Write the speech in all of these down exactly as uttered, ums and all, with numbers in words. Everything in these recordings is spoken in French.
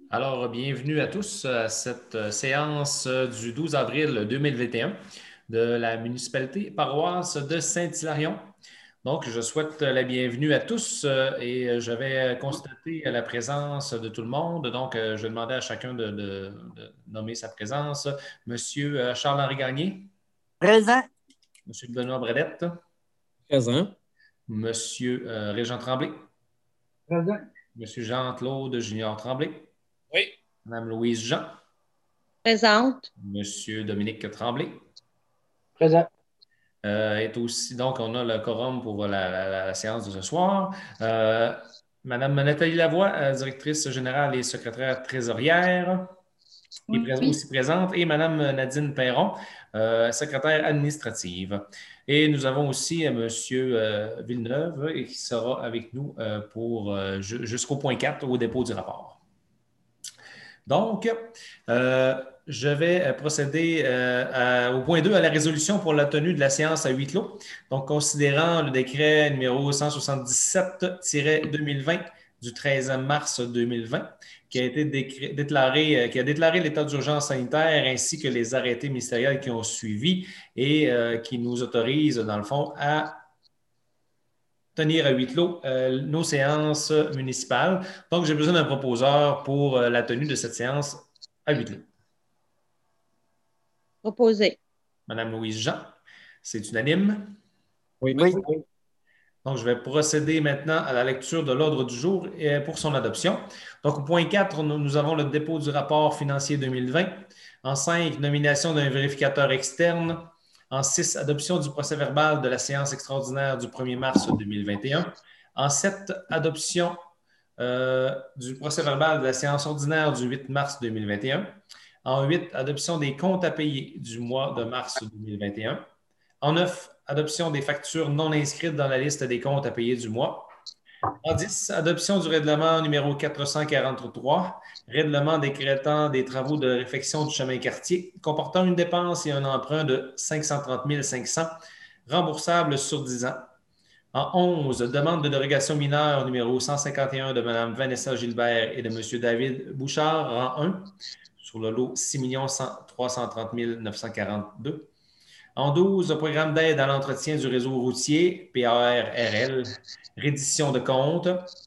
Alors, bienvenue à tous à cette euh, séance euh, du douze avril deux mille vingt et un de la municipalité paroisse de Saint-Hilarion. Donc, je souhaite la bienvenue à tous euh, et euh, j'avais constaté la présence de tout le monde. Donc, euh, je demandais à chacun de, de- de nommer sa présence. Monsieur euh, Charles-Henri Gagné, Présent. Monsieur Benoît Bredette, Présent. Monsieur euh, Régent Tremblay, Présent. Monsieur Jean-Claude Junior Tremblay, Oui. Madame Louise Jean, Présente. Monsieur Dominique Tremblay. Présent. Euh, est aussi, donc, on a le quorum pour la, la- la séance de ce soir. Euh, Madame Nathalie Lavoie, euh, directrice générale et secrétaire trésorière, est prés- Oui. aussi présente, et Madame Nadine Perron, euh, secrétaire administrative. Et nous avons aussi euh, Monsieur euh, Villeneuve, et qui sera avec nous euh, pour euh, ju- jusqu'au point quatre, au dépôt du rapport. Donc, euh, je vais procéder euh, à- au point deux, à la résolution pour la tenue de la séance à huis clos. Donc, considérant le décret numéro cent soixante-dix-sept deux mille vingt du treize mars deux mille vingt, qui a été décré- déclaré, euh, qui a déclaré l'état d'urgence sanitaire ainsi que les arrêtés ministériels qui ont suivi et euh, qui nous autorisent, dans le fond, à tenir à huis clos euh, nos séances municipales. Donc, j'ai besoin d'un proposeur pour euh, la tenue de cette séance à huis clos. Proposé. Madame Louise Jean, c'est unanime. Oui. Oui. Donc, je vais procéder maintenant à la lecture de l'ordre du jour et pour son adoption. Donc, au point quatre, nous, nous avons le dépôt du rapport financier deux mille vingt. En cinq, nomination d'un vérificateur externe. En six, adoption du procès-verbal de la séance extraordinaire du premier mars deux mille vingt et un. En sept, adoption euh, du procès-verbal de la séance ordinaire du huit mars deux mille vingt et un. En huit, adoption des comptes à payer du mois de mars deux mille vingt et un. En neuf, adoption des factures non inscrites dans la liste des comptes à payer du mois. En dix, adoption du règlement numéro quatre cent quarante-trois, règlement décrétant des travaux de réfection du chemin quartier, comportant une dépense et un emprunt de cinq cent trente mille cinq cents, remboursable sur dix ans. En onze, demande de dérogation mineure numéro cent cinquante et un de Mme Vanessa Gilbert et de M. David Bouchard, rang un, sur le lot six millions trois cent trente mille neuf cent quarante-deux. En douze, programme d'aide à l'entretien du réseau routier, P A R R L, reddition de compte.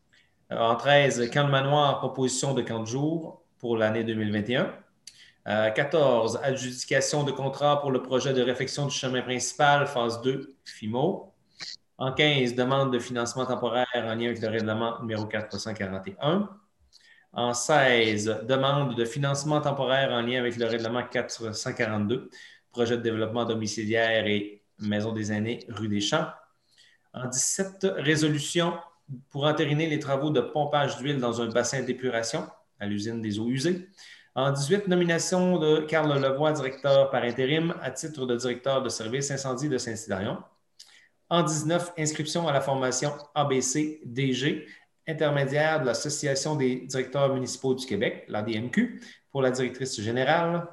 En treize, camp de manoir, proposition de camp de jour pour l'année deux mille vingt et un. Euh, quatorze, adjudication de contrat pour le projet de réfection du chemin principal, phase deux, F I M O. En quinze, demande de financement temporaire en lien avec le règlement numéro quatre cent quarante et un. En seize, demande de financement temporaire en lien avec le règlement quatre cent quarante-deux, projet de développement domiciliaire et maison des aînés, rue des Champs. En dix-sept, résolution pour entériner les travaux de pompage d'huile dans un bassin d'épuration à l'usine des eaux usées. En dix-huit, nomination de Carl Levoix, directeur par intérim, à titre de directeur de service incendie de Saint-Hilarion. En dix-neuf, inscription à la formation A B C D G, intermédiaire de l'Association des directeurs municipaux du Québec, l'A D M Q, pour la directrice générale.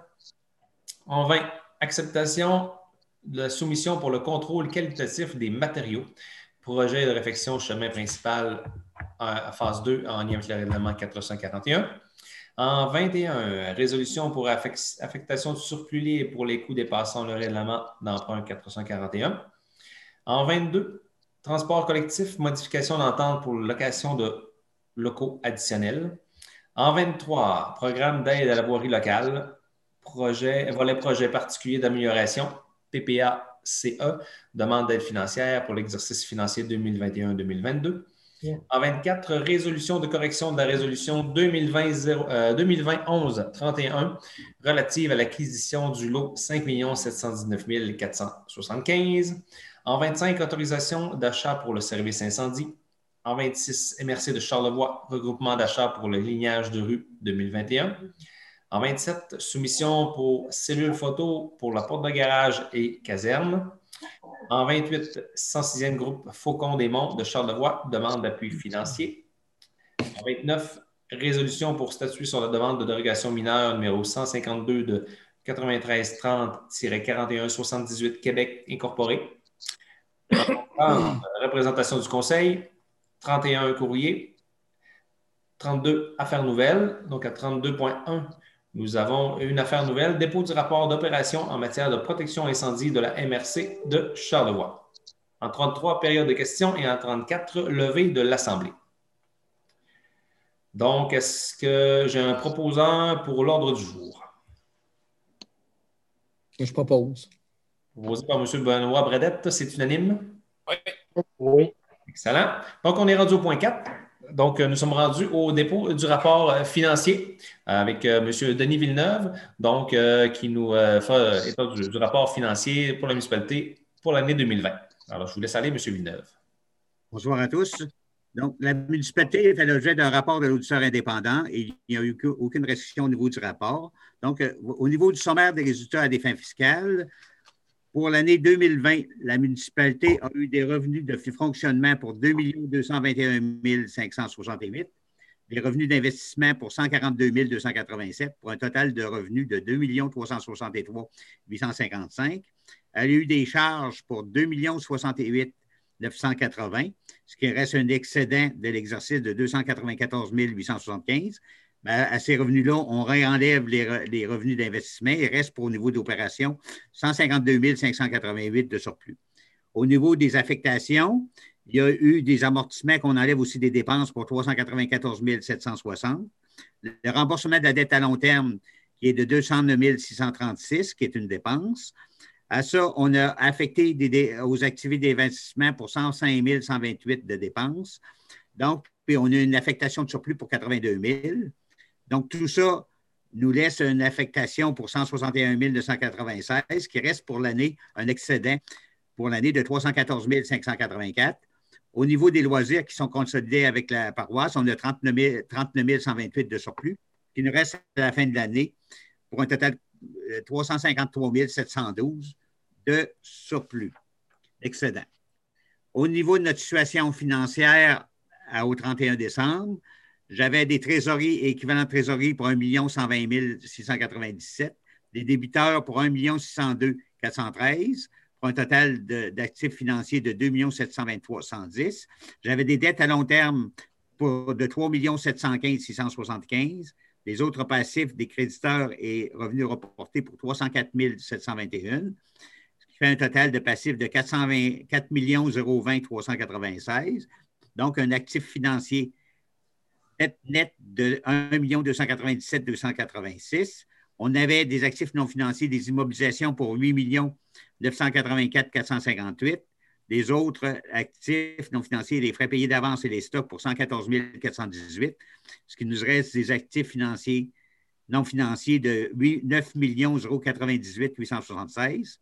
En vingt, acceptation de la soumission pour le contrôle qualitatif des matériaux, projet de réfection chemin principal à phase deux en lien avec le règlement quatre cent quarante et un. En vingt et un, résolution pour affectation du surplus libre pour les coûts dépassant le règlement d'emprunt quatre cent quarante et un. En vingt-deux, transport collectif, modification d'entente pour location de locaux additionnels. En vingt-trois, programme d'aide à la voirie locale, projet, volet projet particulier d'amélioration, P P A C E, demande d'aide financière pour l'exercice financier deux mille vingt et un deux mille vingt-deux. En vingt-quatre, résolution de correction de la résolution deux mille vingt, euh, deux mille vingt onze trente et un relative à l'acquisition du lot cinq millions sept cent dix-neuf mille quatre cent soixante-quinze. En vingt-cinq, autorisation d'achat pour le service incendie. En vingt-six, M R C de Charlevoix, regroupement d'achat pour le lignage de rue deux mille vingt et un. En vingt-sept, soumission pour cellule photo pour la porte de garage et caserne. En vingt-huit, cent sixième groupe Faucon des Monts de Charlevoix, demande d'appui financier. En vingt-neuf, résolution pour statuer sur la demande de dérogation mineure numéro cent cinquante-deux de quatre-vingt-treize trente quarante et un soixante-dix-huit Québec Incorporé. En trente, représentation du Conseil. trente et un courrier. trente-deux, affaires nouvelles. Donc, à trente-deux point un, nous avons une affaire nouvelle, dépôt du rapport d'opération en matière de protection incendie de la M R C de Charlevoix. En trente-trois, période de questions et en trente-quatre, levée de l'Assemblée. Donc, est-ce que j'ai un proposant pour l'ordre du jour? Je propose. Proposé par M. Benoît Bradette, c'est unanime? Oui. Oui. Excellent. Donc, on est rendu au point quatre. Donc, nous sommes rendus au dépôt du rapport financier avec euh, M. Denis Villeneuve, donc, euh, qui nous euh, fait état du, du rapport financier pour la municipalité pour l'année deux mille vingt. Alors, je vous laisse aller, M. Villeneuve. Bonsoir à tous. Donc, la municipalité fait l'objet d'un rapport de l'auditeur indépendant et il n'y a eu aucune restriction au niveau du rapport. Donc, euh, au niveau du sommaire des résultats à des fins fiscales, pour l'année deux mille vingt, la municipalité a eu des revenus de fonctionnement pour deux millions deux cent vingt et un mille cinq cent soixante-huit, des revenus d'investissement pour cent quarante-deux mille deux cent quatre-vingt-sept, pour un total de revenus de deux millions trois cent soixante-trois mille huit cent cinquante-cinq. Elle a eu des charges pour deux millions soixante-huit mille neuf cent quatre-vingts, ce qui reste un excédent de l'exercice de deux cent quatre-vingt-quatorze mille huit cent soixante-quinze. Ben, à ces revenus-là, on réenlève les, re, les revenus d'investissement et reste pour au niveau d'opération cent cinquante-deux mille cinq cent quatre-vingt-huit de surplus. Au niveau des affectations, il y a eu des amortissements qu'on enlève aussi des dépenses pour trois cent quatre-vingt-quatorze mille sept cent soixante. Le remboursement de la dette à long terme qui est de deux cent neuf mille six cent trente-six, qui est une dépense. À ça, on a affecté des, des, aux activités d'investissement pour cent cinq mille cent vingt-huit de dépenses. Donc, puis on a une affectation de surplus pour quatre-vingt-deux mille. Donc, tout ça nous laisse une affectation pour cent soixante et un mille deux cent quatre-vingt-seize, qui reste pour l'année un excédent pour l'année de trois cent quatorze mille cinq cent quatre-vingt-quatre. Au niveau des loisirs qui sont consolidés avec la paroisse, on a trente-neuf mille cent vingt-huit de surplus, qui nous reste à la fin de l'année pour un total de trois cent cinquante-trois mille sept cent douze de surplus, excédent. Au niveau de notre situation financière au trente et un décembre, j'avais des trésoreries et équivalents de trésorerie pour un million cent vingt mille six cent quatre-vingt-dix-sept, des débiteurs pour un million six cent deux mille quatre cent treize, pour un total d'actifs financiers de deux millions sept cent vingt-trois mille cent dix. J'avais des dettes à long terme pour de trois millions sept cent quinze mille six cent soixante-quinze, les autres passifs des créditeurs et revenus reportés pour trois cent quatre mille sept cent vingt et un, ce qui fait un total de passifs de quatre millions zéro vingt mille trois cent quatre-vingt-seize, donc un actif financier net, net de un million deux cent quatre-vingt-dix-sept mille deux cent quatre-vingt-six. On avait des actifs non financiers, des immobilisations pour huit millions neuf cent quatre-vingt-quatre mille quatre cent cinquante-huit. Les autres actifs non financiers, les frais payés d'avance et les stocks pour cent quatorze mille quatre cent dix-huit. Ce qui nous reste des actifs financiers non financiers de neuf millions quatre-vingt-dix-huit mille huit cent soixante-seize.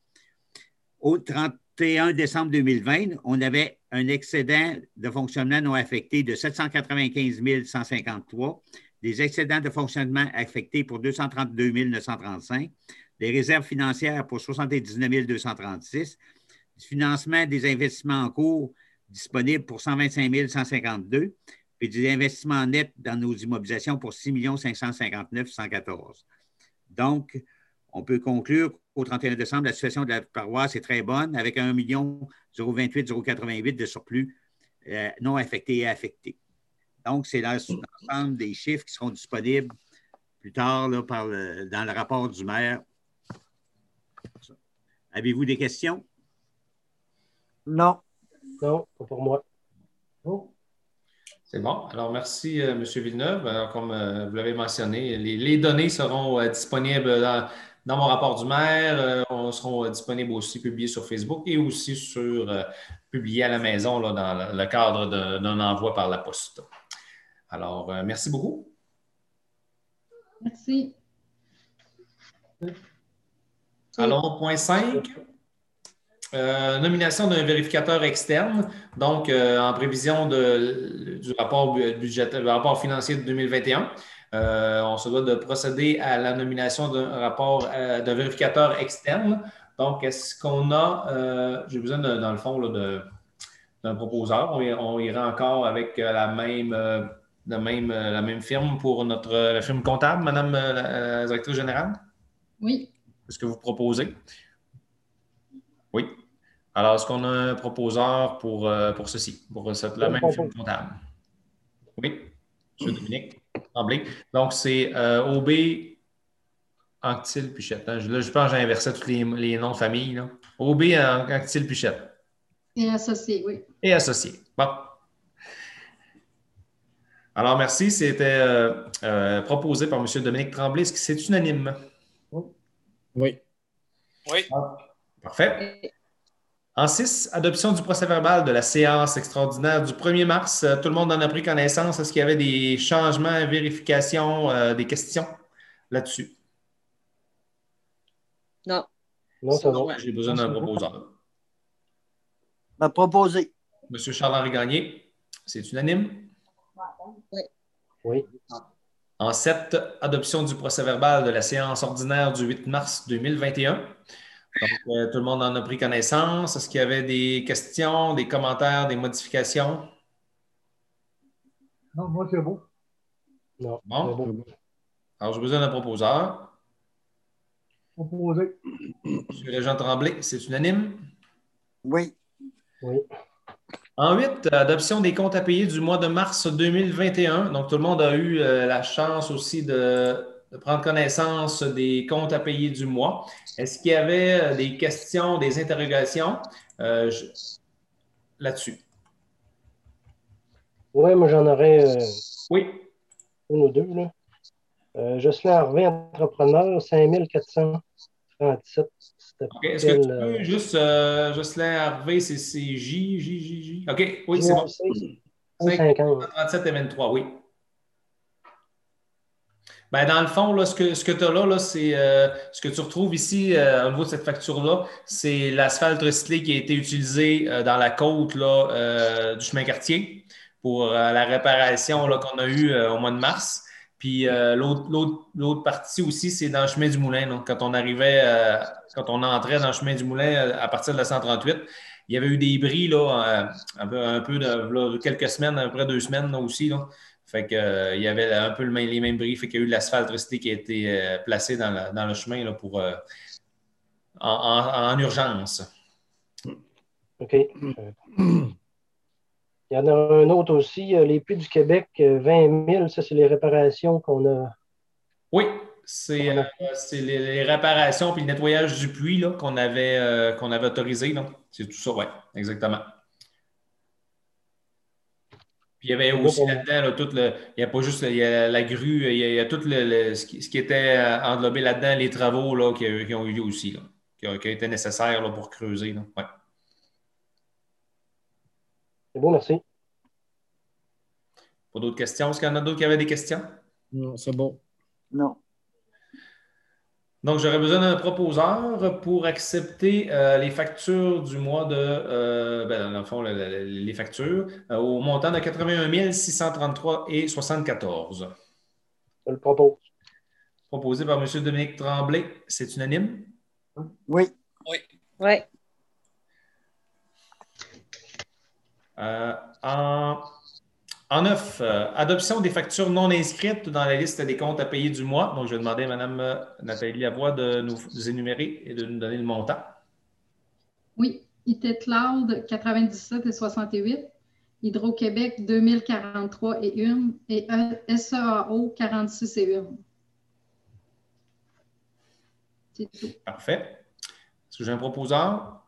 Au trente et un décembre deux mille vingt, on avait un excédent de fonctionnement non affecté de sept cent quatre-vingt-quinze mille cent cinquante-trois, des excédents de fonctionnement affectés pour deux cent trente-deux mille neuf cent trente-cinq, des réserves financières pour soixante-dix-neuf mille deux cent trente-six, du financement des investissements en cours disponibles pour cent vingt-cinq mille cent cinquante-deux, puis des investissements nets dans nos immobilisations pour six millions cinq cent cinquante-neuf mille cent quatorze. Donc, on peut conclure qu'au trente et un décembre, la situation de la paroisse est très bonne, avec un million vingt-huit mille quatre-vingt-huit de surplus euh, non affectés et affectés. Donc, c'est l'ensemble des chiffres qui seront disponibles plus tard là, par le, dans le rapport du maire. Avez-vous des questions? Non. Non, pas pour moi. Oh. C'est bon. Alors, merci, euh, M. Villeneuve. Alors, comme euh, vous l'avez mentionné, les, les données seront euh, disponibles dans, dans mon rapport du maire. Euh, on seront euh, disponibles aussi publiés sur Facebook et aussi sur euh, publiés à la maison là, dans le, le cadre d'un envoi par la poste. Alors, euh, merci beaucoup. Merci. Alors, point cinq. Euh, nomination d'un vérificateur externe, donc euh, en prévision de, du rapport budgétaire, le rapport financier de deux mille vingt et un. Euh, on se doit de procéder à la nomination d'un rapport euh, d'un vérificateur externe. Donc, est-ce qu'on a, euh, j'ai besoin de, dans le fond là, d'un proposeur. On, on ira encore avec la même, euh, la même, la même firme pour notre la firme comptable, Madame la, la directrice générale? Oui. Est-ce que vous proposez? Oui. Alors, est-ce qu'on a un proposeur pour, euh, pour ceci, pour cette, la même firme comptable? Oui. M. Dominique Tremblay. Donc, c'est euh, O B Anctil Pichette. Hein. Là, je pense que j'ai inversé tous les, les noms de famille. Là. O B Anctil Pichette. Et associé, oui. Et associé. Bon. Alors, merci. C'était euh, euh, proposé par M. Dominique Tremblay. Est-ce que c'est unanime? Oui. Oui. Ah, parfait. En six, adoption du procès-verbal de la séance extraordinaire du premier mars. Euh, Tout le monde en a pris connaissance. Est-ce qu'il y avait des changements, vérifications, euh, des questions là-dessus? Non. Non, ça Sinon, va. j'ai besoin d'un proposeur. m'a proposé. M. Charles-Henri Gagné, c'est unanime? Oui. Oui. En sept, adoption du procès-verbal de la séance ordinaire du huit mars deux mille vingt et un. Donc, euh, tout le monde en a pris connaissance. Est-ce qu'il y avait des questions, des commentaires, des modifications? Non, moi, c'est bon. Non, Bon. c'est bon. Alors, j'ai besoin d'un proposeur. Proposé. M. Régent Tremblay, c'est unanime? Oui. Oui. En huit, adoption des comptes à payer du mois de mars deux mille vingt et un. Donc, tout le monde a eu euh, la chance aussi de, de prendre connaissance des comptes à payer du mois. Est-ce qu'il y avait euh, des questions, des interrogations euh, je- là-dessus? Oui, moi, j'en aurais euh, Oui. une ou deux. Là. Euh, Jocelyn Harvey, entrepreneur, cinq mille quatre cent trente-sept. OK. Est-ce que tu peux juste, euh, Jocelyn Harvey, c'est c'est J, J, J, J. OK, oui, c'est bon. cinquante. trente-sept et vingt-trois, oui. Ben, dans le fond, là, ce que, ce que tu as là, là c'est euh, ce que tu retrouves ici euh, au niveau de cette facture-là, c'est l'asphalte recyclé qui a été utilisé euh, dans la côte là, euh, du chemin Cartier pour euh, la réparation là, qu'on a eue euh, au mois de mars. Puis euh, l'autre, l'autre, l'autre partie aussi, c'est dans le chemin du Moulin. Donc, quand on arrivait, euh, quand on entrait dans le chemin du Moulin euh, à partir de la cent trente-huit, il y avait eu des bris là, euh, un peu, un peu de là, quelques semaines, à peu près deux semaines là, aussi. Là. Fait que, euh, il y avait un peu le même- les mêmes bris. Fait qu'il y a eu de l'asphalte recyclé qui a été euh, placé dans, la- dans le chemin là, pour, euh, en, en- en urgence. OK. Il y en a un autre aussi, euh, les Puits du Québec, euh, vingt mille. Ça, c'est les réparations qu'on a. Oui, c'est On a- euh, c'est les, les réparations puis le nettoyage du puits là, qu'on avait, euh, qu'on avait autorisé. là. C'est tout ça, oui, exactement. Puis il y avait aussi là-dedans, là, tout le, il n'y a pas juste il y a la grue, il y a, il y a tout le, le- ce, qui, ce qui était euh, englobé là-dedans, les travaux là, qui, qui ont eu lieu aussi, là, qui, ont, qui ont été nécessaires là, pour creuser. Là. Ouais. C'est bon, merci. Pas d'autres questions? Est-ce qu'il y en a d'autres qui avaient des questions? Non, c'est bon. Non. Donc, j'aurais besoin d'un proposeur pour accepter euh, les factures du mois de, euh, ben, dans le fond, le- le- les factures euh, au montant de quatre-vingt-un mille six cent trente-trois et soixante-quatorze. Je le propose. Proposé par M. Dominique Tremblay. C'est unanime? Oui. Oui. Euh, en, en neuf, euh, adoption des factures non inscrites dans la liste des comptes à payer du mois. Donc, je vais demander à Mme Nathalie Lavoie de nous énumérer et de nous donner le montant. Oui. I T Cloud, quatre-vingt-dix-sept et soixante-huit. Hydro-Québec, deux mille quarante-trois et un. Et S E A O, quarante-six et un. C'est tout. Parfait. Est-ce que j'ai un proposeur?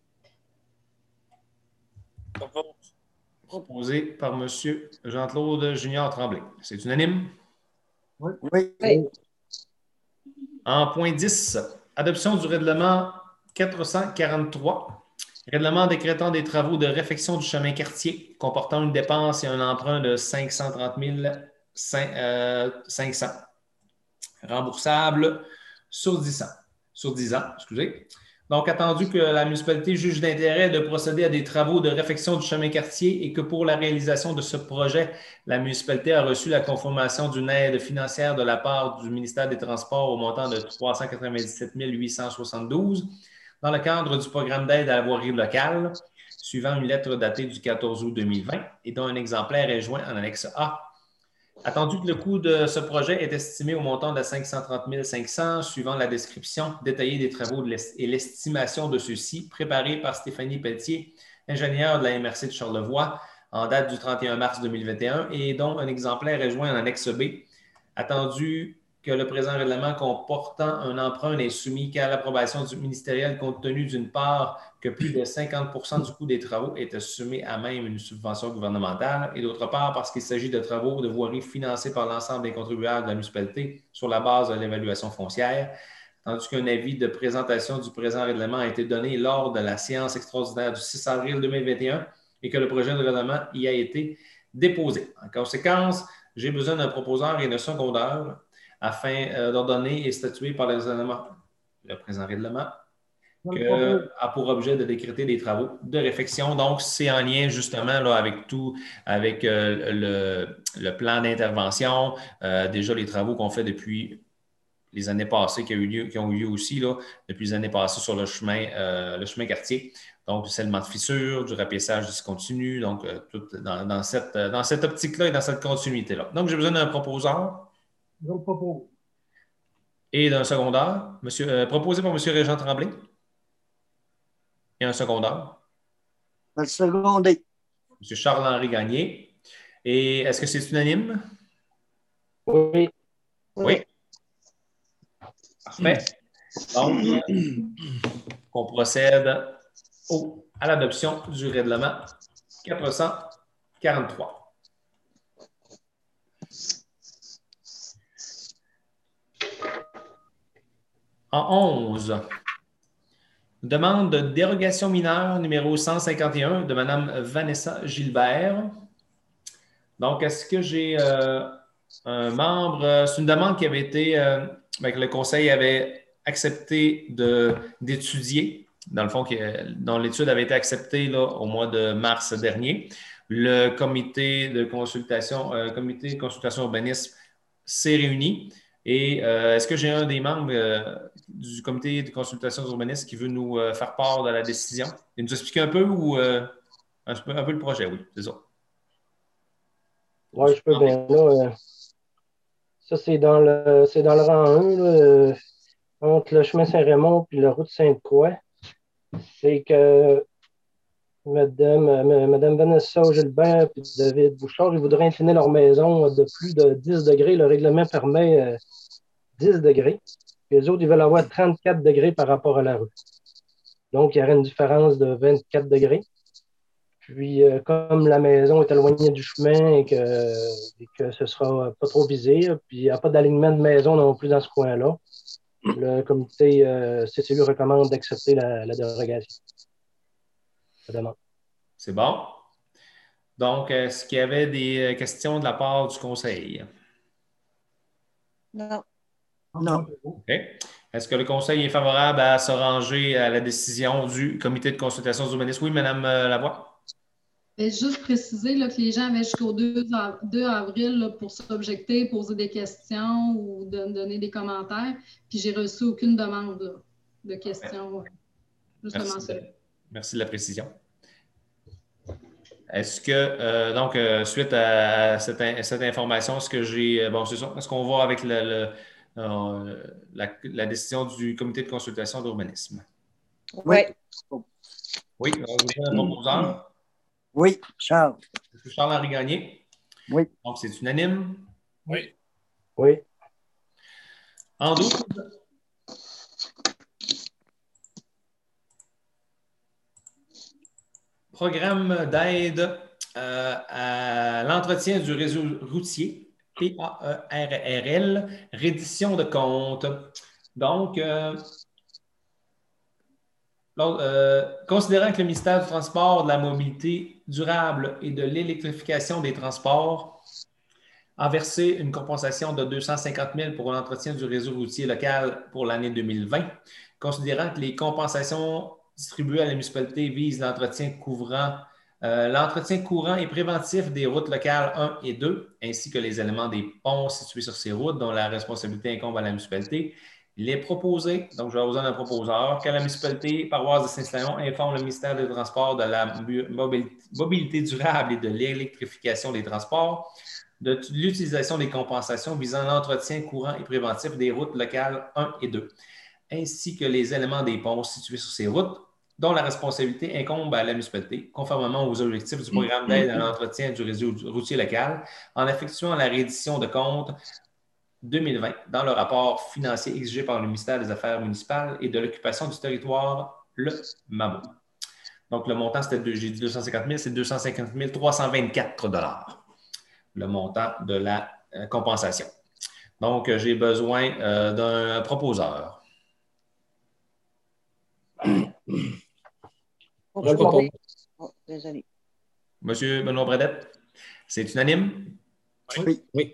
Proposé par M. Jean-Claude Junior Tremblay. C'est unanime? Oui. Oui. En point dix, adoption du règlement quatre cent quarante-trois, règlement décrétant des travaux de réfection du chemin Cartier comportant une dépense et un emprunt de cinq cent trente mille cinq cents, remboursable sur dix ans. Sur dix ans, excusez. Donc, attendu que la municipalité juge d'intérêt de procéder à des travaux de réfection du chemin Cartier et que pour la réalisation de ce projet, la municipalité a reçu la confirmation d'une aide financière de la part du ministère des Transports au montant de trois cent quatre-vingt-dix-sept mille huit cent soixante-douze dans le cadre du programme d'aide à la voirie locale, suivant une lettre datée du quatorze août deux mille vingt et dont un exemplaire est joint en annexe A. Attendu que le coût de ce projet est estimé au montant de cinq cent trente mille cinq cents, suivant la description détaillée des travaux et l'estimation de ceux-ci, préparée par Stéphanie Pelletier, ingénieure de la M R C de Charlevoix, en date du trente et un mars deux mille vingt et un et dont un exemplaire est joint en annexe B, attendu que le présent règlement comportant un emprunt n'est soumis qu'à l'approbation du ministériel compte tenu d'une part que plus de cinquante pour cent du coût des travaux est assumé à même une subvention gouvernementale et d'autre part parce qu'il s'agit de travaux de voirie financés par l'ensemble des contribuables de la municipalité sur la base de l'évaluation foncière, tandis qu'un avis de présentation du présent règlement a été donné lors de la séance extraordinaire du six avril deux mille vingt et un et que le projet de règlement y a été déposé. En conséquence, j'ai besoin d'un proposeur et d'un secondeur afin euh, d'ordonner et statuer par les éléments, le présent règlement, qui a pour objet de décréter des travaux de réfection. Donc, c'est en lien justement là, avec tout, avec euh, le, le plan d'intervention, euh, déjà les travaux qu'on fait depuis les années passées, qui, a eu lieu, qui ont eu lieu aussi là, depuis les années passées sur le chemin, euh, le chemin quartier. Donc, du scellement de fissures, du rapiessage discontinu, donc euh, tout dans, dans cette, dans cette optique-là et dans cette continuité-là. Donc, j'ai besoin d'un proposeur. Je le propose. Et d'un secondaire, monsieur, euh, proposé par M. Régent Tremblay. Et un secondaire. Le secondé. M. Charles-Henri Gagné. Et est-ce que c'est unanime? Oui. Oui. Parfait. Donc, on procède au, à l'adoption du règlement quatre cent quarante-trois. En onze, demande de dérogation mineure numéro cent cinquante et un de Mme Vanessa Gilbert. Donc, est-ce que j'ai euh, un membre? C'est une demande qui avait été, euh, ben, que le Conseil avait accepté de, d'étudier, dans le fond, qui, dont l'étude avait été acceptée là, au mois de mars dernier. Le comité de consultation, euh, comité de consultation urbanisme s'est réuni. Et euh, est-ce que j'ai un des membres euh, du comité de consultation urbanisme qui veut nous euh, faire part de la décision et nous expliquer un peu ou euh, un, peu, un peu le projet? Oui, c'est ça. Oui, je peux bien. Là, euh, ça, c'est dans le c'est dans le rang un, là, euh, entre le chemin Saint-Raymond et la route Sainte-Croix. C'est que Madame, euh, Madame Vanessa Gilbert et David Bouchard, ils voudraient incliner leur maison de plus de dix degrés. Le règlement permet euh, dix degrés. Puis les autres, ils veulent avoir trente-quatre degrés par rapport à la rue. Donc, il y aurait une différence de vingt-quatre degrés. Puis, euh, comme la maison est éloignée du chemin et que, et que ce ne sera pas trop visé, puis il n'y a pas d'alignement de maison non plus dans ce coin-là, le comité euh, C C U recommande d'accepter la, la dérogation. La demande. C'est bon. Donc, est-ce qu'il y avait des questions de la part du Conseil? Non. Non. OK. Est-ce que le Conseil est favorable à se ranger à la décision du comité de consultation urbanisme? Oui, Mme Lavoie? Et juste préciser là, que les gens avaient jusqu'au deux avril là, pour s'objecter, poser des questions ou de, donner des commentaires. Puis j'ai reçu aucune demande là, de questions. Merci de, merci de la précision. Est-ce que, euh, donc, euh, suite à cette, à cette information, est-ce que j'ai, bon, c'est ça, est-ce qu'on va avec le, le, euh, la, la décision du comité de consultation d'urbanisme? Oui. Oui, vous avez un proposeur? Oui, Charles. Charles-Henri Gagné. Oui. Donc, c'est unanime? Oui. Oui. En douze. Programme d'aide euh, à l'entretien du réseau routier, P A E R R L, reddition de compte. Donc, euh, Euh, considérant que le ministère du Transport, de la Mobilité durable et de l'électrification des transports a versé une compensation de deux cent cinquante mille pour l'entretien du réseau routier local pour l'année deux mille vingt, considérant que les compensations distribuées à la municipalité visent l'entretien couvrant, euh, l'entretien courant et préventif des routes locales un et deux, ainsi que les éléments des ponts situés sur ces routes dont la responsabilité incombe à la municipalité. Il est proposé, donc je vais vous donner un proposeur, que la municipalité paroisse de Saint-Hilaire informe le ministère des Transports de la mobilité durable et de l'électrification des transports de l'utilisation des compensations visant l'entretien courant et préventif des routes locales un et deux, ainsi que les éléments des ponts situés sur ces routes dont la responsabilité incombe à la municipalité, conformément aux objectifs du programme d'aide à l'entretien du réseau routier local, en effectuant la réédition de compte deux mille vingt dans le rapport financier exigé par le ministère des Affaires municipales et de l'occupation du territoire, le M A M O. Donc, le montant, c'était, j'ai dit deux cent cinquante mille, c'est deux cent cinquante mille trois cent vingt-quatre dollars, le montant de la euh, compensation. Donc, euh, j'ai besoin euh, d'un proposeur. Je propose. Oh, désolé. Monsieur Benoît Bradette, c'est unanime? Oui. Oui.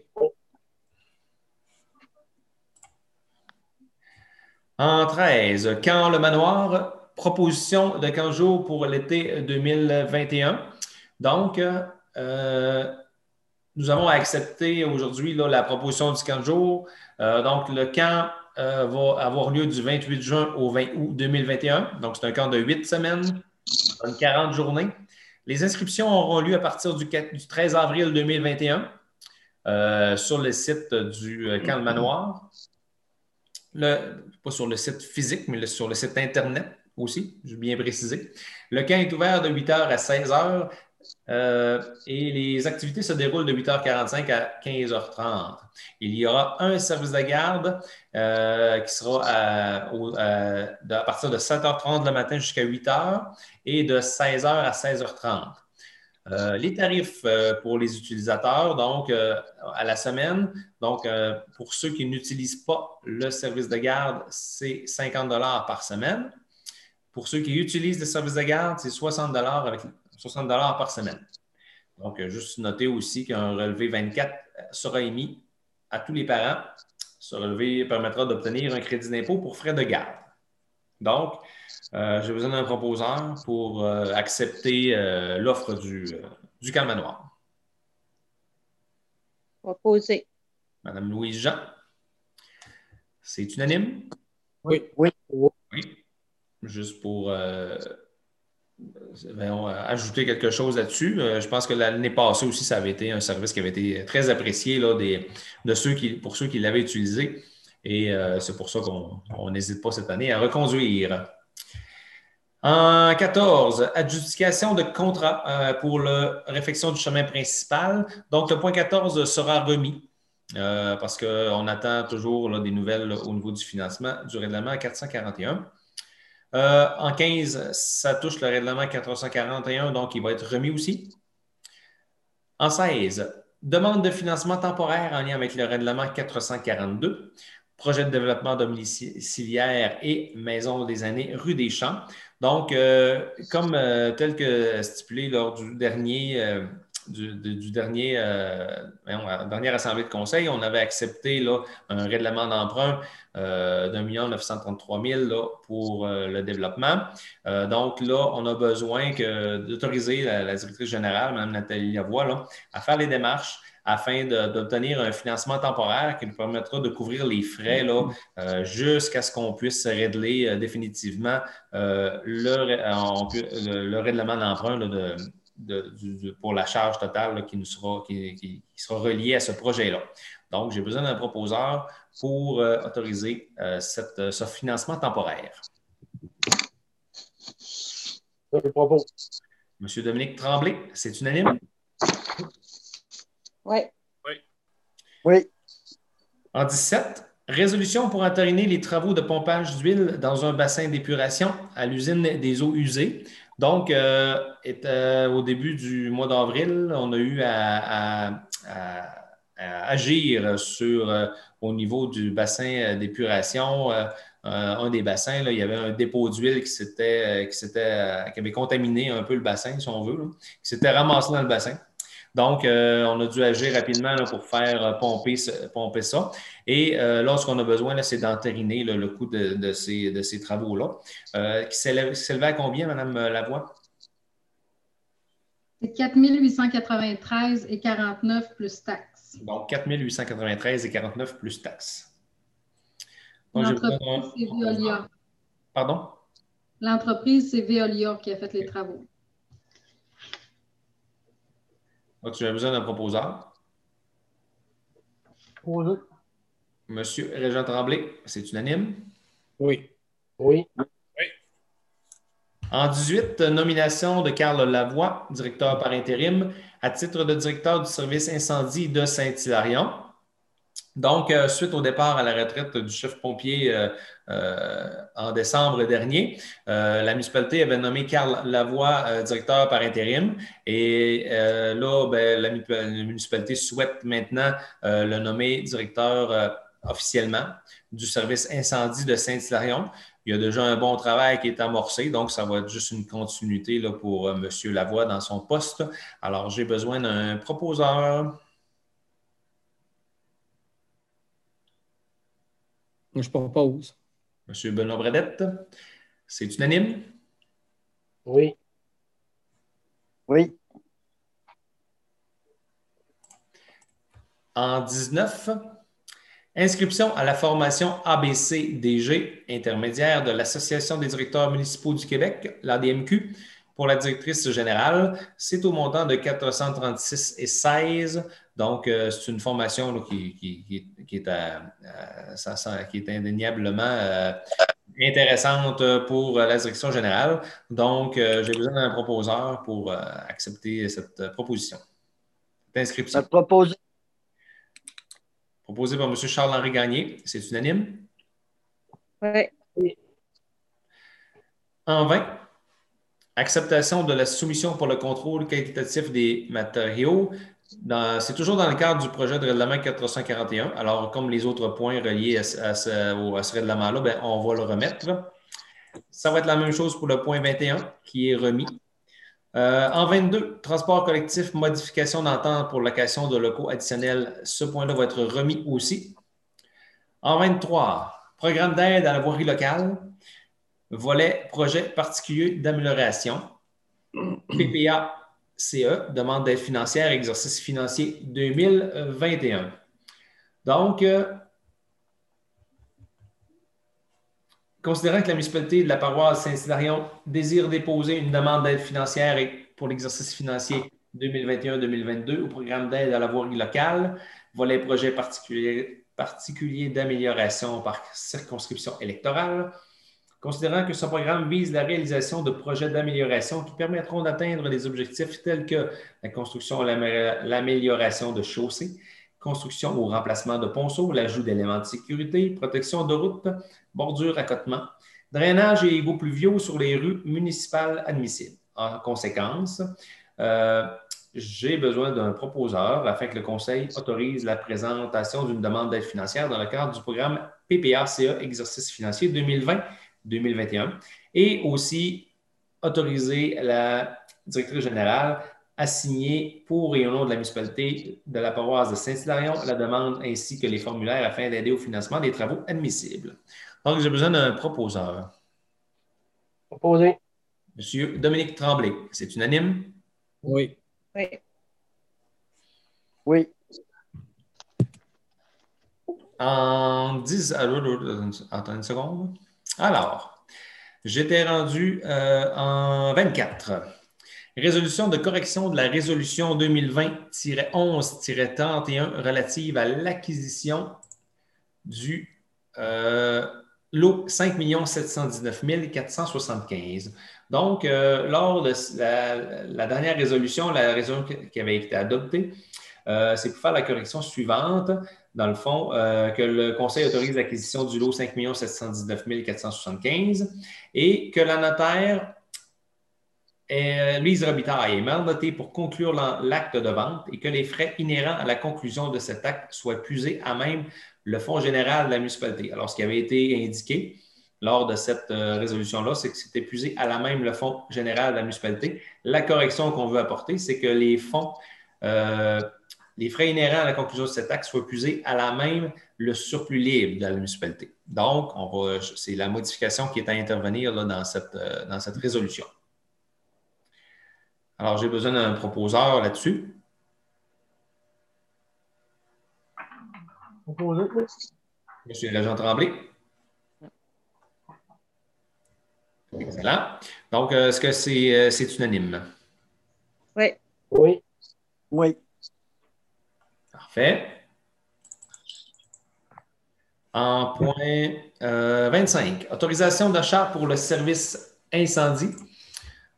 En treize, Camp le Manoir, proposition de quinze jours pour l'été deux mille vingt et un. Donc, euh, nous avons accepté aujourd'hui là, la proposition du quinze jours. Euh, donc, le camp euh, va avoir lieu du vingt-huit juin au vingt août deux mille vingt et un. Donc, c'est un camp de huit semaines, quarante journées. Les inscriptions auront lieu à partir du, du treize avril deux mille vingt et un euh, sur le site du Camp le Manoir. Le, pas sur le site physique, mais le, sur le site Internet aussi, je vais bien préciser. Le camp est ouvert de huit heures à seize heures euh, et les activités se déroulent de huit heures quarante-cinq à quinze heures trente. Il y aura un service de garde euh, qui sera à, au, à, de, à partir de sept heures trente le matin jusqu'à huit heures et de seize heures à seize heures trente. Euh, les tarifs euh, pour les utilisateurs, donc euh, à la semaine, donc euh, pour ceux qui n'utilisent pas le service de garde, c'est cinquante dollars par semaine. Pour ceux qui utilisent le service de garde, c'est soixante dollars avec soixante dollars par semaine. Donc, euh, juste noter aussi qu'un relevé vingt-quatre sera émis à tous les parents. Ce relevé permettra d'obtenir un crédit d'impôt pour frais de garde. Donc, Euh, j'ai besoin d'un proposeur pour euh, accepter euh, l'offre du, euh, du Camp Manoir. Proposé. Madame Louise Jean, c'est unanime? Oui. Oui. Oui. Juste pour euh, ben, ajouter quelque chose là-dessus. Euh, je pense que l'année passée aussi, ça avait été un service qui avait été très apprécié là, des, de ceux qui, pour ceux qui l'avaient utilisé. Et euh, c'est pour ça qu'on n'hésite pas cette année à reconduire. En quatorze, adjudication de contrat euh, pour la réfection du chemin principal. Donc, le point quatorze sera remis euh, parce qu'on attend toujours là, des nouvelles là, au niveau du financement du règlement quatre cent quarante et un. Euh, en quinze, ça touche le règlement quatre cent quarante et un, donc il va être remis aussi. En seize, demande de financement temporaire en lien avec le règlement quatre cent quarante-deux. Projet de développement domiciliaire et maison des années rue des Champs. Donc, euh, comme euh, tel que stipulé lors du dernier, euh, du, du, du dernier, euh, la dernière assemblée de conseil, on avait accepté là, un règlement d'emprunt euh, d'un million neuf cent trente-trois mille là, pour euh, le développement. Euh, donc là, on a besoin que, d'autoriser la, la directrice générale, Mme Nathalie Lavoie, là, à faire les démarches afin de, d'obtenir un financement temporaire qui nous permettra de couvrir les frais là, euh, jusqu'à ce qu'on puisse régler euh, définitivement euh, le, on peut, le, le règlement d'emprunt là, de, de, de, pour la charge totale là, qui, nous sera, qui, qui, qui sera reliée à ce projet-là. Donc, j'ai besoin d'un proposeur pour euh, autoriser euh, cette, ce financement temporaire. Je le propose. Monsieur Dominique Tremblay, c'est unanime? Oui. Oui. Oui. En dix-sept, résolution pour entériner les travaux de pompage d'huile dans un bassin d'épuration à l'usine des eaux usées. Donc, euh, est, euh, au début du mois d'avril, on a eu à, à, à, à agir sur, euh, au niveau du bassin d'épuration. Euh, euh, un des bassins, là, il y avait un dépôt d'huile qui, s'était, qui, s'était, qui avait contaminé un peu le bassin, si on veut, là, qui s'était ramassé dans le bassin. Donc, euh, on a dû agir rapidement là, pour faire pomper, pomper ça. Et euh, là, ce qu'on a besoin, là, c'est d'entériner là, le coût de, de ces, de ces travaux-là. Euh, qui s'élevait à combien, Mme Lavoie? C'est quatre mille huit cent quatre-vingt-treize et quarante-neuf plus taxes. Donc, quatre mille huit cent quatre-vingt-treize et quarante-neuf plus taxes. Donc, l'entreprise, c'est Veolia. Pardon? L'entreprise, c'est Veolia qui a fait les travaux. Donc, tu as besoin d'un proposeur. Proposé. Monsieur Régent Tremblay, c'est unanime? Oui. Oui. Oui. En dix-huit, nomination de Carl Lavoie, directeur par intérim, à titre de directeur du service incendie de Saint-Hilarion. Donc, euh, suite au départ à la retraite du chef pompier euh, euh, en décembre dernier, euh, la municipalité avait nommé Carl Lavoie euh, directeur par intérim. Et euh, là, ben, la, la municipalité souhaite maintenant euh, le nommer directeur euh, officiellement du service incendie de Saint-Hilarion. Il y a déjà un bon travail qui est amorcé, donc ça va être juste une continuité là, pour euh, M. Lavoie dans son poste. Alors, j'ai besoin d'un proposeur. Je propose. M. Benoît Bradette, c'est unanime? Oui. Oui. En dix-neuf, inscription à la formation A B C D G intermédiaire de l'Association des directeurs municipaux du Québec, l'A D M Q, pour la directrice générale. C'est au montant de quatre cent trente-six et seize. Donc, euh, c'est une formation là, qui, qui, qui, qui, est à, à, ça, ça, qui est indéniablement euh, intéressante pour la direction générale. Donc, euh, j'ai besoin d'un proposeur pour euh, accepter cette euh, proposition, cette inscription. Ça propose. Proposé par M. Charles-Henri Gagné. C'est unanime? Oui. En vingt, acceptation de la soumission pour le contrôle qualitatif des matériaux. Dans, c'est toujours dans le cadre du projet de règlement quatre cent quarante et un. Alors, comme les autres points reliés à, à, à, à ce règlement-là, ben, on va le remettre. Ça va être la même chose pour le point vingt et un qui est remis. Euh, en vingt-deux, transport collectif, modification d'entente pour location de locaux additionnels. Ce point-là va être remis aussi. En vingt-trois, programme d'aide à la voirie locale, volet projet particulier d'amélioration. P P A C E, demande d'aide financière, exercice financier deux mille vingt et un. Donc, euh, considérant que la municipalité de la paroisse Saint-Hilarion désire déposer une demande d'aide financière pour l'exercice financier deux mille vingt et un deux mille vingt-deux au programme d'aide à la voirie locale, volet projet particulier, particulier d'amélioration par circonscription électorale, considérant que ce programme vise la réalisation de projets d'amélioration qui permettront d'atteindre des objectifs tels que la construction et l'amélioration de chaussées, construction ou remplacement de ponceaux, l'ajout d'éléments de sécurité, protection de routes, bordures, accotements, drainage et égouts pluviaux sur les rues municipales admissibles. En conséquence, euh, j'ai besoin d'un proposeur afin que le Conseil autorise la présentation d'une demande d'aide financière dans le cadre du programme P P A C E exercice financier deux mille vingt deux mille vingt et un et aussi autoriser la directrice générale à signer pour et au nom de la municipalité de la paroisse de Saint-Hilarion la demande ainsi que les formulaires afin d'aider au financement des travaux admissibles. Donc, j'ai besoin d'un proposeur. Proposé. Monsieur Dominique Tremblay, c'est unanime? Oui. Oui. Oui. En dix... Attends une seconde. Alors, j'étais rendu euh, en vingt-quatre. Résolution de correction de la résolution deux mille vingt onze trente et un relative à l'acquisition du euh, lot cinq millions sept cent dix-neuf mille quatre cent soixante-quinze. Donc, euh, lors de la, la dernière résolution, la résolution qui avait été adoptée, euh, c'est pour faire la correction suivante. Dans le fond, euh, que le Conseil autorise l'acquisition du lot cinq millions sept cent dix-neuf mille quatre cent soixante-quinze et que la notaire est, Louise Robitaille est mal notée pour conclure l'acte de vente et que les frais inhérents à la conclusion de cet acte soient puisés à même le fonds général de la municipalité. Alors, ce qui avait été indiqué lors de cette euh, résolution-là, c'est que c'était puisé à la même le fonds général de la municipalité. La correction qu'on veut apporter, c'est que les fonds... Euh, les frais inhérents à la conclusion de cet acte soient puisés à la même le surplus libre de la municipalité. Donc, on va, c'est la modification qui est à intervenir là, dans, cette, euh, dans cette résolution. Alors, j'ai besoin d'un proposeur là-dessus. Proposé. Monsieur l'agent Tremblay. Excellent. Donc, euh, est-ce que c'est, euh, c'est unanime? Oui. Oui. Oui. Parfait. En point euh, vingt-cinq, autorisation d'achat pour le service incendie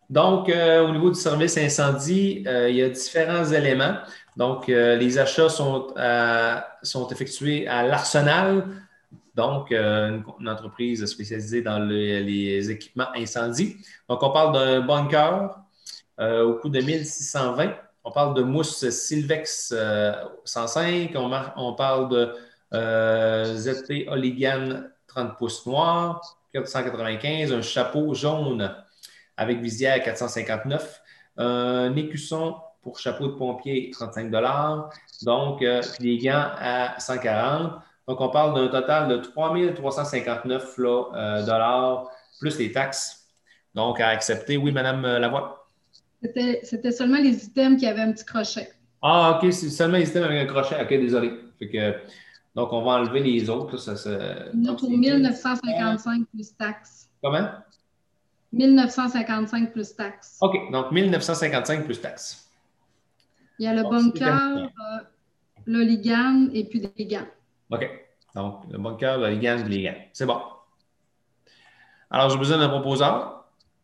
Donc, euh, au niveau du service incendie, euh, il y a différents éléments. Donc, euh, les achats sont, euh, sont effectués à l'Arsenal, donc euh, une, une entreprise spécialisée dans le- les équipements incendie. Donc, on parle d'un bunker euh, au coût de mille six cent vingt. On parle de mousse Silvex euh, cent cinq. On, mar- on parle de euh, Z T Oligan trente pouces noir, quatre cent quatre-vingt-quinze, un chapeau jaune avec visière quatre cent cinquante-neuf, un écusson pour chapeau de pompier trente-cinq dollars, donc euh, puis des gants à cent quarante. Donc, on parle d'un total de trois mille trois cent cinquante-neuf là, euh, dollars plus les taxes. Donc, à accepter. Oui, Madame Lavoie. C'était c'était seulement les items qui avaient un petit crochet. Ah, OK, c'est seulement les systèmes avec un crochet. OK, désolé. Fait que, donc, on va enlever les autres. Là, ça, ça, Il y en a donc, pour c'est mille neuf cent cinquante-cinq plus taxes. Comment? mille neuf cent cinquante-cinq plus taxes. OK, donc mille neuf cent cinquante-cinq plus taxes. Il y a le Donc, c'est bunker, euh, l'Oligan et puis des gants. OK. Donc, le bunker, le ligan, les gants. C'est bon. Alors, j'ai besoin d'un proposeur.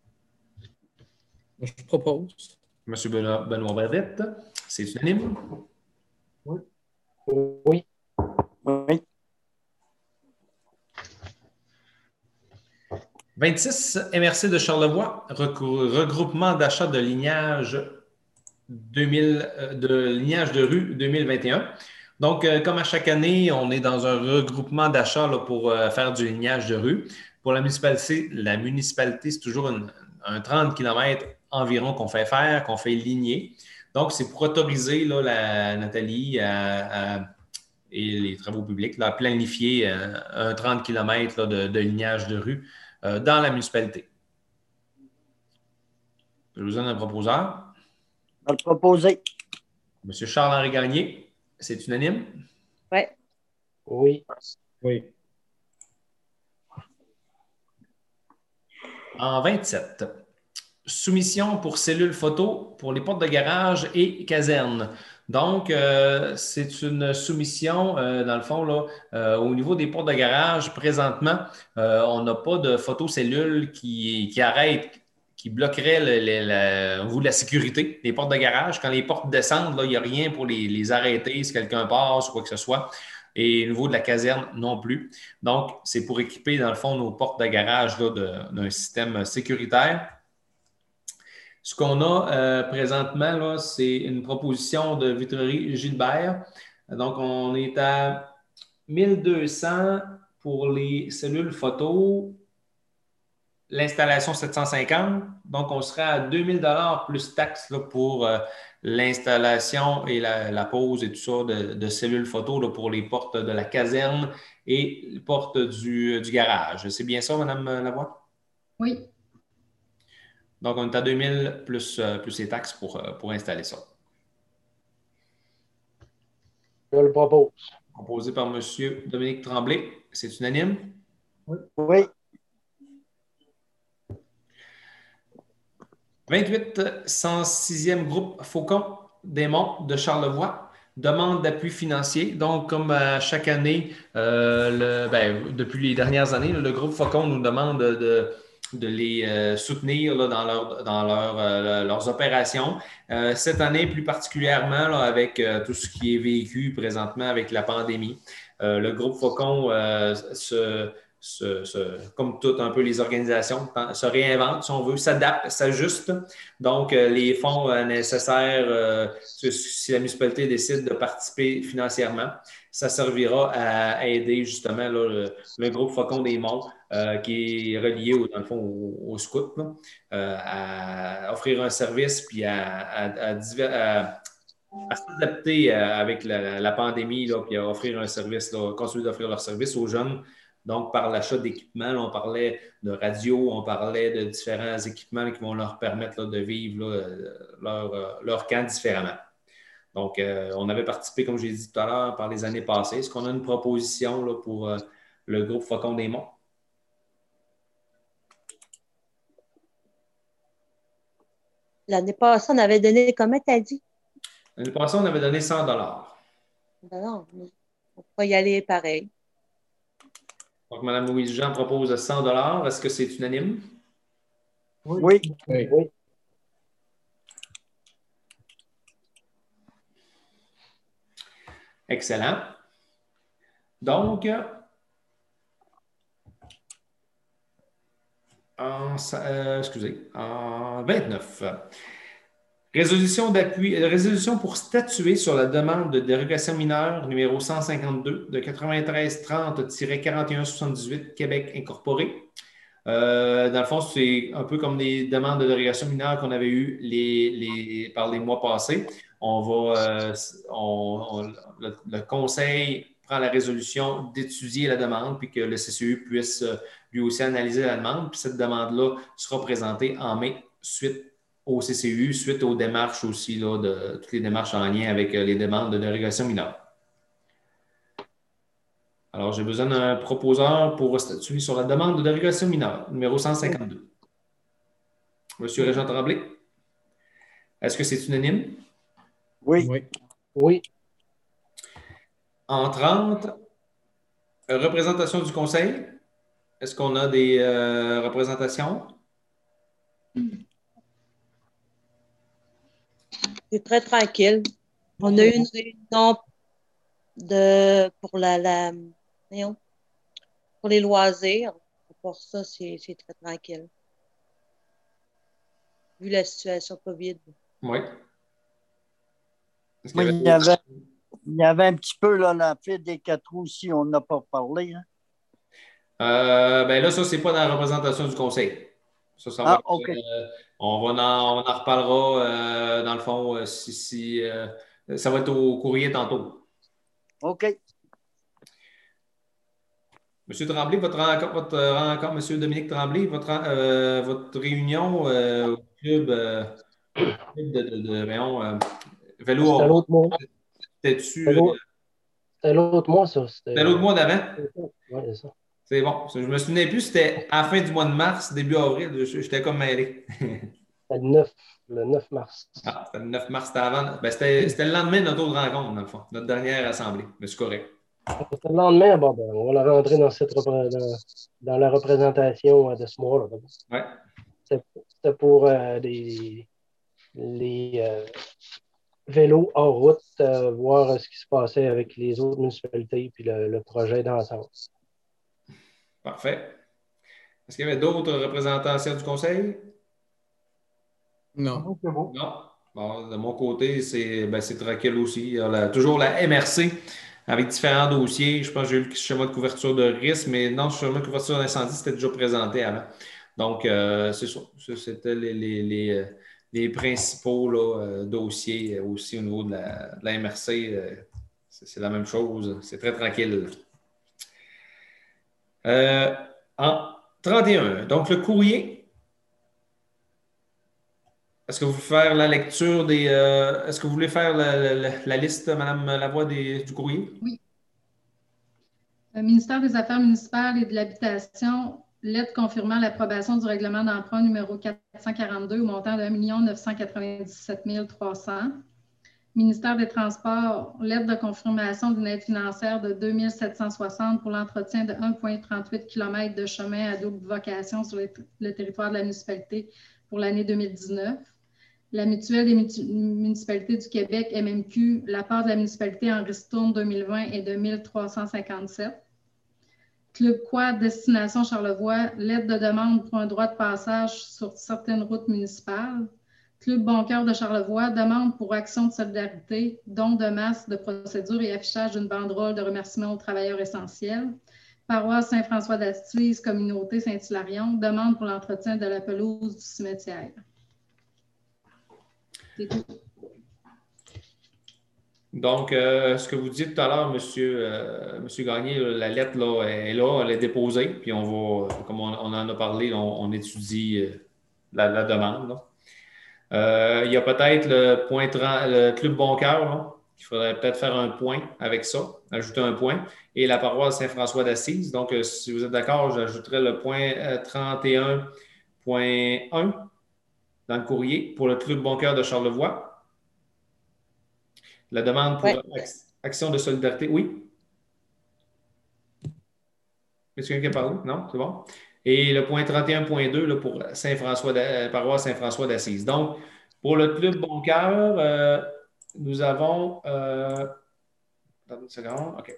Je propose. Monsieur Benoît, Benoît Bradette, c'est unanime. Oui. Oui. Oui. vingt-six, M R C de Charlevoix, regroupement d'achat de lignage deux mille, de lignage de rue deux mille vingt et un. Donc, euh, comme à chaque année, on est dans un regroupement d'achat pour euh, faire du lignage de rue. Pour la municipalité, la municipalité, c'est toujours une, un trente kilomètres environ qu'on fait faire, qu'on fait ligner. Donc, c'est pour autoriser là, la, Nathalie à, à, et les travaux publics là, à planifier euh, un trente kilomètres là, de, de lignage de rue euh, dans la municipalité. J'ai besoin d'un proposeur. Je vais le proposer. Monsieur Charles-Henri Gagné, c'est unanime? Oui. Oui. Oui. En vingt-sept, soumission pour cellules photo pour les portes de garage et casernes. Donc, euh, c'est une soumission, euh, dans le fond, là, euh, au niveau des portes de garage, présentement, euh, on n'a pas de photocellules qui, qui arrêtent, qui bloqueraient le, le, le, vous, la sécurité des portes de garage. Quand les portes descendent, là, il n'y a rien pour les, les arrêter si quelqu'un passe ou quoi que ce soit. Et au niveau de la caserne, non plus. Donc, c'est pour équiper, dans le fond, nos portes de garage là, de, d'un système sécuritaire. Ce qu'on a euh, présentement, là, c'est une proposition de Vitrerie Gilbert. Donc, on est à mille deux cents pour les cellules photo, l'installation sept cent cinquante. Donc, on sera à deux mille dollars plus taxes là, pour euh, l'installation et la, la pose et tout ça de, de cellules photo là, pour les portes de la caserne et les portes du, du garage. C'est bien ça, Mme Lavoie? Oui. Donc, on est à deux mille plus, euh, plus les taxes pour, euh, pour installer ça. Je le propose. Proposé par M. Dominique Tremblay. C'est unanime? Oui. Oui. vingt-huit, cent sixième groupe Faucon des Monts de Charlevoix. Demande d'appui financier. Donc, comme à chaque année, euh, le, ben, depuis les dernières années, le groupe Faucon nous demande de, de les euh, soutenir là, dans, leur, dans leur, euh, leurs opérations. Euh, cette année, plus particulièrement, là, avec euh, tout ce qui est vécu présentement avec la pandémie, euh, le groupe Faucon euh, se... Se, se, comme toutes un peu les organisations, se réinventent, si on veut, s'adaptent, s'ajustent. Donc, euh, les fonds euh, nécessaires, euh, si la municipalité décide de participer financièrement, ça servira à aider justement là, le, le groupe Faucon des Monts, euh, qui est relié au, dans le fond au, au scout, là, euh, à offrir un service puis à, à, à, à à s'adapter avec la, la pandémie, là, puis à offrir un service, là, continuer d'offrir leur service aux jeunes. Donc, par l'achat d'équipements, là, on parlait de radio, on parlait de différents équipements là, qui vont leur permettre là, de vivre là, leur, leur camp différemment. Donc, euh, on avait participé, comme j'ai dit tout à l'heure, par les années passées. Est-ce qu'on a une proposition là, pour euh, le groupe Faucon des Monts? L'année passée, on avait donné combien, t'as dit? L'année passée, on avait donné cent dollars. Non, on va y aller pareil. Donc, Mme Louise Jean propose cent dollars. Est-ce que c'est unanime? Oui. Oui. Oui. Excellent. Donc, en, euh, excusez, en vingt-neuf. Résolution d'appui, résolution pour statuer sur la demande de dérogation mineure numéro cent cinquante-deux de quatre-vingt-treize trente quarante et un soixante-dix-huit Québec Incorporé. Euh, dans le fond, c'est un peu comme des demandes de dérogation mineure qu'on avait eues les, les, par les mois passés. On va, euh, on, on, le, le conseil prend la résolution d'étudier la demande puis que le C C U puisse euh, lui aussi analyser la demande. Puis cette demande-là sera présentée en mai suite au C C U, suite aux démarches aussi, là, de toutes les démarches en lien avec les demandes de dérogation mineure. Alors, j'ai besoin d'un proposeur pour statuer sur la demande de dérogation mineure, numéro cent cinquante-deux. Monsieur Régent Tremblay, est-ce que c'est unanime? Oui. Oui. Oui. En trente, représentation du conseil. Est-ce qu'on a des euh, représentations? C'est très tranquille. On a eu une réunion de, pour, la, la, voyons, pour les loisirs. Pour ça, c'est très tranquille. Vu la situation COVID. Oui. Il, oui, il, y avait, il y avait un petit peu là, la fête des quatre roues aussi, on n'a pas parlé. Hein? Euh, ben là, ça, c'est pas dans la représentation du conseil. Ça, ça ah, va, OK. Euh, on, va en, on en reparlera, euh, dans le fond, euh, si, si euh, ça va être au courrier tantôt. OK. Monsieur Tremblay, votre rencontre, votre rencontre, Monsieur Dominique Tremblay, votre, euh, votre réunion euh, au club, euh, de, de, de, de voyons, euh, vélo. C'était l'autre mois. C'était-tu. C'était l'autre mois, ça. C'était l'autre mois d'avant? Oui, c'est ça. C'est bon. Je me souvenais plus, c'était à la fin du mois de mars, début avril. J'étais comme mêlé. C'était le neuf, le neuf mars. Ah, c'était le neuf mars, c'était avant. Ben, c'était le lendemain de notre autre rencontre, dans le fond, notre dernière assemblée. Mais c'est correct. C'était le lendemain, bon, ben, on va la rentrer dans, cette, dans, dans la représentation de ce mois-là. Ouais. C'était pour euh, des, les euh, vélos hors route, euh, voir euh, ce qui se passait avec les autres municipalités puis le, le projet d'ensemble. Parfait. Est-ce qu'il y avait d'autres représentations du conseil? Non. Non. Bon, de mon côté, c'est ben, tranquille aussi. Il y a la, toujours la M R C avec différents dossiers. Je pense que j'ai eu le schéma de couverture de risque, mais non, le schéma de couverture d'incendie, c'était déjà présenté avant. Donc, euh, c'est ça. C'était les, les, les, les principaux là, euh, dossiers aussi au niveau de la, de la M R C. Euh, c'est la même chose. C'est très tranquille. Euh, en trente et un, donc le courrier. Est-ce que vous voulez faire la lecture des. Euh, Est-ce que vous voulez faire la, la, la liste, Mme Lavoie, des, du courrier? Oui. Le ministère des Affaires municipales et de l'Habitation, lettre confirmant l'approbation du règlement d'emprunt numéro quatre cent quarante-deux au montant de un million neuf cent quatre-vingt-dix-sept mille trois cents. Ministère des Transports, lettre de confirmation d'une aide financière de deux mille sept cent soixante pour l'entretien de un virgule trente-huit kilomètres de chemin à double vocation sur le, le territoire de la municipalité pour l'année deux mille dix-neuf. La mutuelle des municipalités du Québec, M M Q, la part de la municipalité en ristourne deux mille vingt est de mille trois cent cinquante-sept. Club Quad, destination Charlevoix, lettre de demande pour un droit de passage sur certaines routes municipales. Club Bon Cœur de Charlevoix, demande pour action de solidarité, don de masse, de procédure et affichage d'une banderole de remerciement aux travailleurs essentiels. Paroisse Saint-François d'Assise, communauté Saint-Hilarion, demande pour l'entretien de la pelouse du cimetière. C'est tout. Donc, euh, ce que vous dites tout à l'heure, monsieur, euh, monsieur Gagné, la lettre là, est là, elle est déposée, puis on va, comme on, on en a parlé, on, on étudie euh, la, la demande. Là. Euh, il y a peut-être le point trente, le Club Bon Cœur, il faudrait peut-être faire un point avec ça, ajouter un point, et la paroisse Saint-François d'Assise. Donc, euh, si vous êtes d'accord, j'ajouterai le point euh, trente et un point un dans le courrier pour le Club Bon Cœur de Charlevoix. La demande pour ouais. action de solidarité, oui. Est-ce quelqu'un qui a parlé? Non, c'est bon. Et le point trente et un point deux là, pour Saint-François, paroisse Saint-François d'Assise. Donc, pour le Club Bon Cœur, euh, nous avons euh, Attends une seconde. OK.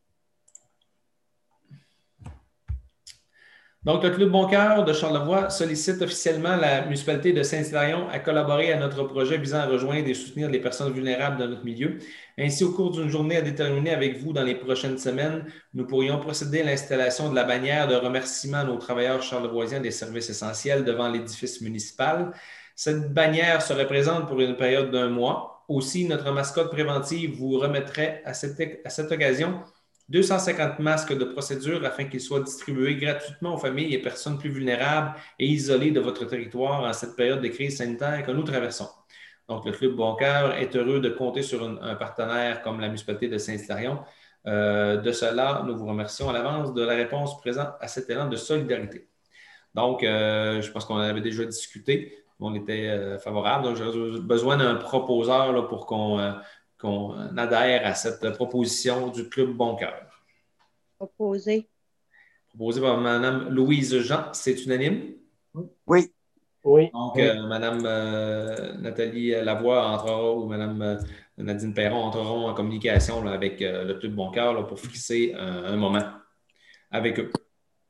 Donc, le Club Boncoeur de Charlevoix sollicite officiellement la municipalité de Saint-Hilarion à collaborer à notre projet visant à rejoindre et soutenir les personnes vulnérables dans notre milieu. Ainsi, au cours d'une journée à déterminer avec vous dans les prochaines semaines, nous pourrions procéder à l'installation de la bannière de remerciement à nos travailleurs charlevoisiens des services essentiels devant l'édifice municipal. Cette bannière serait présente pour une période d'un mois. Aussi, notre mascotte préventive vous remettrait à cette, à cette occasion deux cent cinquante masques de procédure afin qu'ils soient distribués gratuitement aux familles et personnes plus vulnérables et isolées de votre territoire en cette période de crise sanitaire que nous traversons. Donc, le Club Boncoeur est heureux de compter sur un, un partenaire comme la municipalité de Saint-Hilarion. Euh, de cela, nous vous remercions à l'avance de la réponse présente à cet élan de solidarité. Donc, euh, je pense qu'on en avait déjà discuté. On était euh, favorable. Donc, j'aurais besoin d'un proposeur là, pour qu'on... Euh, qu'on adhère à cette proposition du Club Boncoeur. Proposé. Proposé par Mme Louise Jean. C'est unanime? Oui. Oui. Donc, oui. euh, Mme euh, Nathalie Lavoie entrera ou Mme euh, Nadine Perron entreront en communication là, avec euh, le Club Boncoeur là, pour fixer un, un moment avec eux.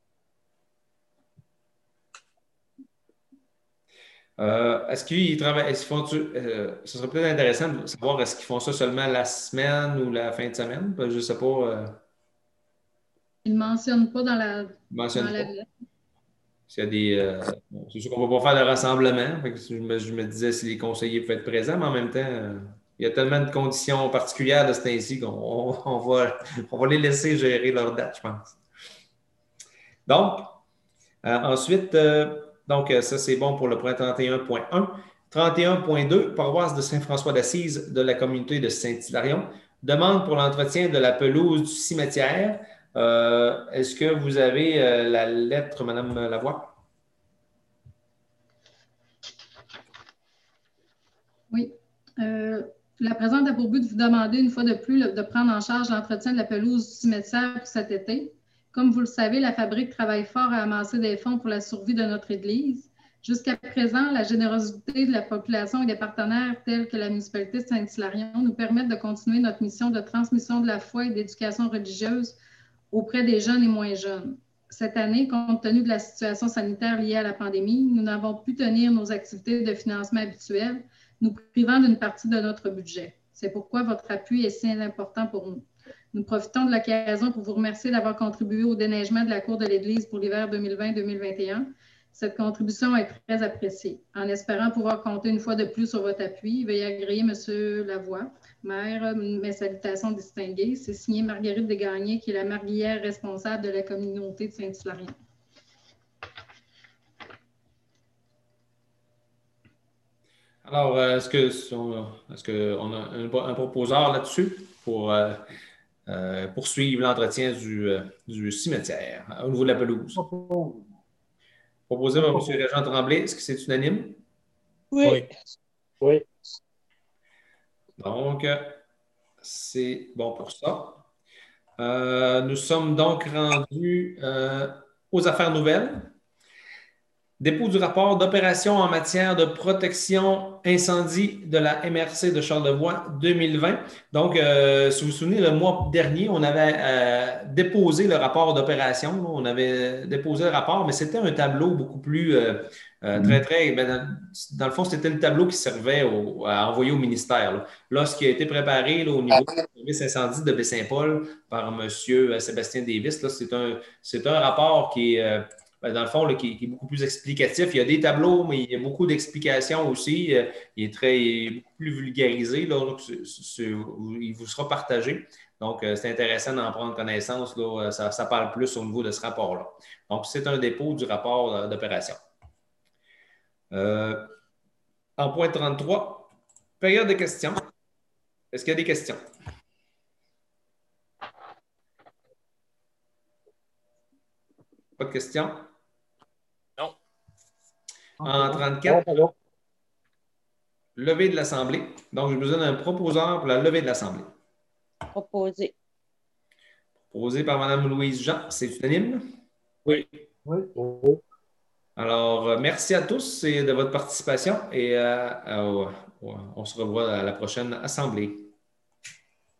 Euh, est-ce qu'ils travaillent, est-ce qu'ils font, euh, ce serait peut-être intéressant de savoir est-ce qu'ils font ça seulement la semaine ou la fin de semaine? Je ne sais pas. Euh, Ils ne mentionnent pas dans la, mentionne dans la pas. lettre. S'il y a des, euh, bon, c'est sûr qu'on ne va pas faire de rassemblement. Fait que je, me, je me disais si les conseillers pouvaient être présents, mais en même temps, euh, il y a tellement de conditions particulières de ce temps-ci qu'on on, on va, on va les laisser gérer leur date, je pense. Donc, euh, ensuite, euh, donc, ça, c'est bon pour le point trente et un point un. trente et un point deux, paroisse de Saint-François d'Assise de la communauté de Saint-Hilarion, demande pour l'entretien de la pelouse du cimetière. Euh, est-ce que vous avez euh, la lettre, Mme Lavoie? Oui. Euh, la présente a pour but de vous demander une fois de plus là, de prendre en charge l'entretien de la pelouse du cimetière pour cet été. Comme vous le savez, la fabrique travaille fort à amasser des fonds pour la survie de notre Église. Jusqu'à présent, la générosité de la population et des partenaires tels que la municipalité de Saint-Hilarion nous permettent de continuer notre mission de transmission de la foi et d'éducation religieuse auprès des jeunes et moins jeunes. Cette année, compte tenu de la situation sanitaire liée à la pandémie, nous n'avons pu tenir nos activités de financement habituelles, nous privant d'une partie de notre budget. C'est pourquoi votre appui est si important pour nous. Nous profitons de l'occasion pour vous remercier d'avoir contribué au déneigement de la cour de l'Église pour l'hiver deux mille vingt deux mille vingt et un. Cette contribution est très appréciée. En espérant pouvoir compter une fois de plus sur votre appui, veuillez agréer M. Lavoie, maire, mes salutations distinguées. C'est signé Marguerite Desgagnés, qui est la marguillière responsable de la communauté de Saint-Hilarion. Alors, est-ce que est-ce qu'on a un, un proposeur là-dessus pour euh, euh, poursuivre l'entretien du, euh, du cimetière au niveau de la pelouse? Proposé par M. Régent Tremblay, est-ce que c'est unanime? Oui. Oui. Donc, c'est bon pour ça. Euh, nous sommes donc rendus euh, aux affaires nouvelles. Dépôt du rapport d'opération en matière de protection incendie de la M R C de Charlevoix deux mille vingt. Donc, euh, si vous vous souvenez, le mois dernier, on avait euh, déposé le rapport d'opération. On avait déposé le rapport, mais c'était un tableau beaucoup plus euh, euh, très, très... Ben, dans, dans le fond, c'était le tableau qui servait au, à envoyer au ministère. Là, là ce qui a été préparé là, au niveau du service incendie de Baie-Saint-Paul par M. Sébastien Davis, là, c'est un, c'est un rapport qui est... Euh, dans le fond, là, qui, qui est beaucoup plus explicatif. Il y a des tableaux, mais il y a beaucoup d'explications aussi. Il est, très, il est beaucoup plus vulgarisé. Là, donc, c'est, c'est, il vous sera partagé. Donc, c'est intéressant d'en prendre connaissance. Là, ça, ça parle plus au niveau de ce rapport-là. Donc, c'est un dépôt du rapport d'opération. Euh, en point trente-trois, période de questions. Est-ce qu'il y a des questions? Pas de questions? Non. En trente-quatre, levée de l'Assemblée. Donc, j'ai besoin d'un proposeur pour la levée de l'Assemblée. Proposé. Proposé par Mme Louise Jean. C'est unanime? Oui. Oui. Oui. Alors, merci à tous et de votre participation et euh, euh, on se revoit à la prochaine Assemblée.